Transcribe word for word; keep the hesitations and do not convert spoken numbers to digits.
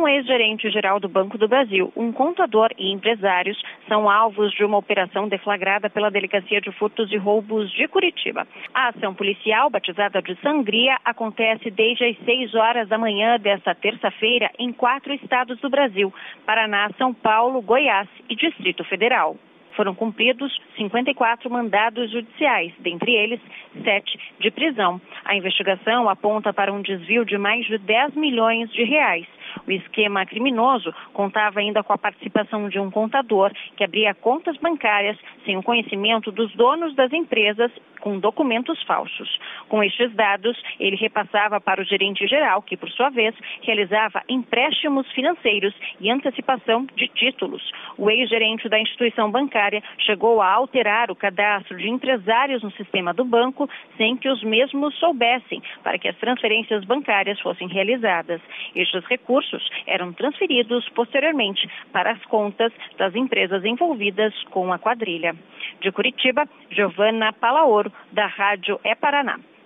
Um ex-gerente-geral do Banco do Brasil, um contador e empresários são alvos de uma operação deflagrada pela Delegacia de Furtos e Roubos de Curitiba. A ação policial, batizada de Sangria, acontece desde as seis horas da manhã desta terça-feira em quatro estados do Brasil: Paraná, São Paulo, Goiás e Distrito Federal. Foram cumpridos cinquenta e quatro mandados judiciais, dentre eles sete de prisão. A investigação aponta para um desvio de mais de dez milhões de reais. O esquema criminoso contava ainda com a participação de um contador que abria contas bancárias sem o conhecimento dos donos das empresas com documentos falsos. Com estes dados, ele repassava para o gerente-geral, que, por sua vez, realizava empréstimos financeiros e antecipação de títulos. O ex-gerente da instituição bancária chegou a alterar o cadastro de empresários no sistema do banco sem que os mesmos soubessem, para que as transferências bancárias fossem realizadas. Estes recursos eram transferidos posteriormente para as contas das empresas envolvidas com a quadrilha. De Curitiba, Giovana Palaoro, da Rádio É Paraná.